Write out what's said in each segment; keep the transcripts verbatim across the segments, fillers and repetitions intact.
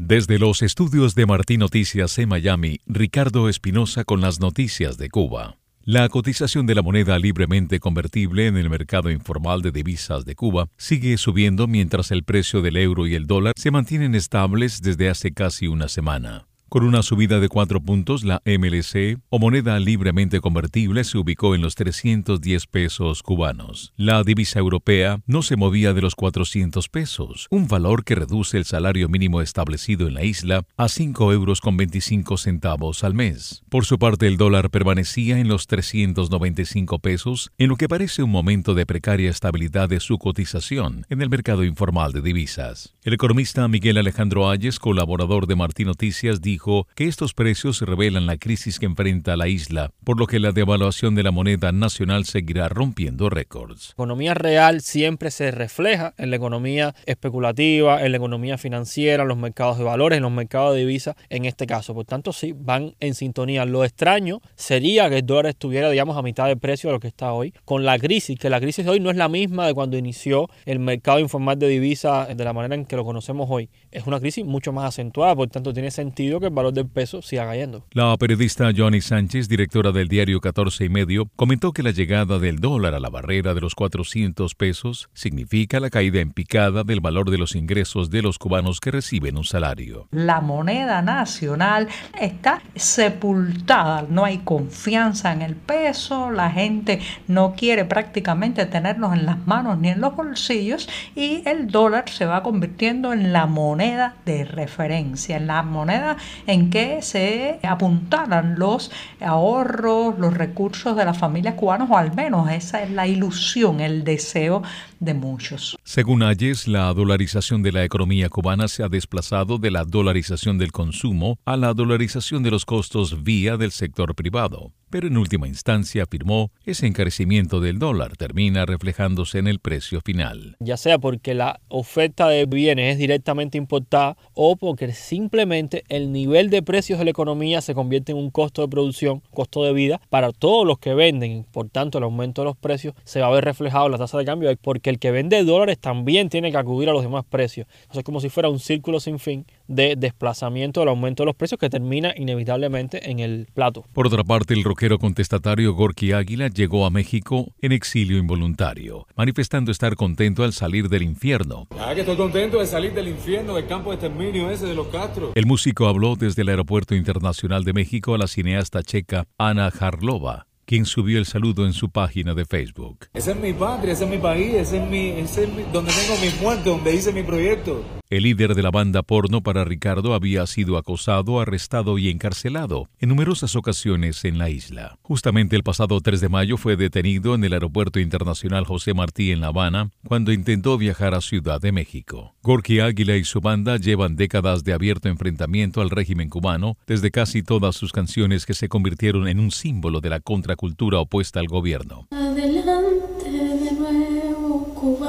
Desde los estudios de Martín Noticias en Miami, Ricardo Espinosa con las noticias de Cuba. La cotización de la moneda libremente convertible en el mercado informal de divisas de Cuba sigue subiendo mientras el precio del euro y el dólar se mantienen estables desde hace casi una semana. Con una subida de cuatro puntos, la M L C, o moneda libremente convertible, se ubicó en los trescientos diez pesos cubanos. La divisa europea no se movía de los cuatrocientos pesos, un valor que reduce el salario mínimo establecido en la isla a cinco euros con veinticinco centavos al mes. Por su parte, el dólar permanecía en los trescientos noventa y cinco pesos, en lo que parece un momento de precaria estabilidad de su cotización en el mercado informal de divisas. El economista Miguel Alejandro Ayes, colaborador de Martín Noticias, dijo Dijo que estos precios revelan la crisis que enfrenta la isla, por lo que la devaluación de la moneda nacional seguirá rompiendo récords. La economía real siempre se refleja en la economía especulativa, en la economía financiera, en los mercados de valores, en los mercados de divisas, en este caso. Por tanto, sí, van en sintonía. Lo extraño sería que el dólar estuviera, digamos, a mitad de precio de lo que está hoy, con la crisis, que la crisis de hoy no es la misma de cuando inició el mercado informal de divisas de la manera en que lo conocemos hoy. Es una crisis mucho más acentuada, por tanto, tiene sentido que el valor del peso siga cayendo. La periodista Johnny Sánchez, directora del diario catorce y medio, comentó que la llegada del dólar a la barrera de los cuatrocientos pesos significa la caída en picada del valor de los ingresos de los cubanos que reciben un salario. La moneda nacional está sepultada, no hay confianza en el peso, la gente no quiere prácticamente tenerlos en las manos ni en los bolsillos y el dólar se va convirtiendo en la moneda de referencia, en la moneda en que se apuntaran los ahorros, los recursos de las familias cubanas, o al menos esa es la ilusión, el deseo de muchos. Según Ayes, la dolarización de la economía cubana se ha desplazado de la dolarización del consumo a la dolarización de los costos vía del sector privado. Pero en última instancia, afirmó, ese encarecimiento del dólar termina reflejándose en el precio final. Ya sea porque la oferta de bienes es directamente importada o porque simplemente el nivel de precios de la economía se convierte en un costo de producción, costo de vida para todos los que venden. Por tanto, el aumento de los precios se va a ver reflejado en la tasa de cambio porque el que vende dólares también tiene que acudir a los demás precios. Entonces es como si fuera un círculo sin fin de desplazamiento del aumento de los precios que termina inevitablemente en el plato. Por otra parte, el rockero contestatario Gorky Águila llegó a México en exilio involuntario, manifestando estar contento al salir del infierno. Ah, que estoy contento de salir del infierno, del campo de exterminio ese de los Castro. El músico habló desde el Aeropuerto Internacional de México a la cineasta checa Ana Jarlova, quien subió el saludo en su página de Facebook. Esa es mi patria, ese es mi país, ese es mi, ese es mi, donde tengo mis muertos, donde hice mi proyecto. El líder de la banda porno Para Ricardo había sido acosado, arrestado y encarcelado en numerosas ocasiones en la isla. Justamente el pasado tres de mayo fue detenido en el Aeropuerto Internacional José Martí en La Habana cuando intentó viajar a Ciudad de México. Gorky Águila y su banda llevan décadas de abierto enfrentamiento al régimen cubano, desde casi todas sus canciones que se convirtieron en un símbolo de la contracultura opuesta al gobierno. Adelante de nuevo,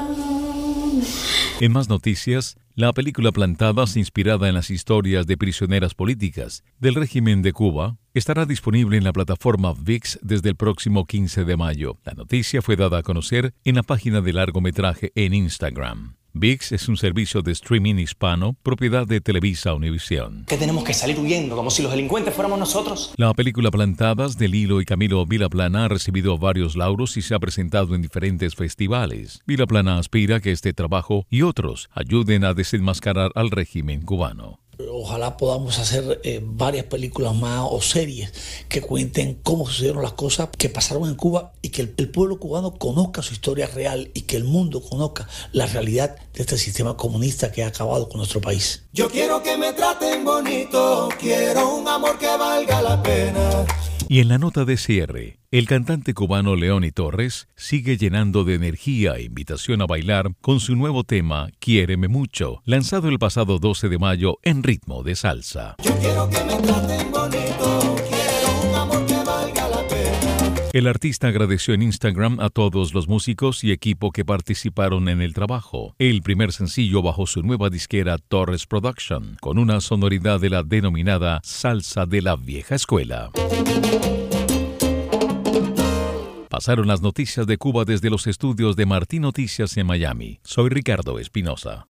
cubano. En más noticias, la película Plantadas, inspirada en las historias de prisioneras políticas del régimen de Cuba, estará disponible en la plataforma ViX desde el próximo quince de mayo. La noticia fue dada a conocer en la página de largometraje en Instagram. ViX es un servicio de streaming hispano, propiedad de Televisa Univisión. ¿Qué tenemos que salir huyendo, como si los delincuentes fuéramos nosotros? La película Plantadas de Lilo y Camilo Vilaplana ha recibido varios lauros y se ha presentado en diferentes festivales. Vilaplana aspira a que este trabajo y otros ayuden a desenmascarar al régimen cubano. Ojalá podamos hacer eh, varias películas más o series que cuenten cómo sucedieron las cosas que pasaron en Cuba y que el, el pueblo cubano conozca su historia real y que el mundo conozca la realidad de este sistema comunista que ha acabado con nuestro país. Yo quiero que me traten bonito, quiero un amor que valga la pena. Y en la nota de cierre, el cantante cubano Leoni Torres sigue llenando de energía e invitación a bailar con su nuevo tema Quiéreme Mucho, lanzado el pasado doce de mayo en ritmo de salsa. Yo quiero que me traten bonito, quiero un amor que valga la pena. El artista agradeció en Instagram a todos los músicos y equipo que participaron en el trabajo. El primer sencillo bajo su nueva disquera Torres Production, con una sonoridad de la denominada salsa de la vieja escuela. Pasaron las noticias de Cuba desde los estudios de Martín Noticias en Miami. Soy Ricardo Espinosa.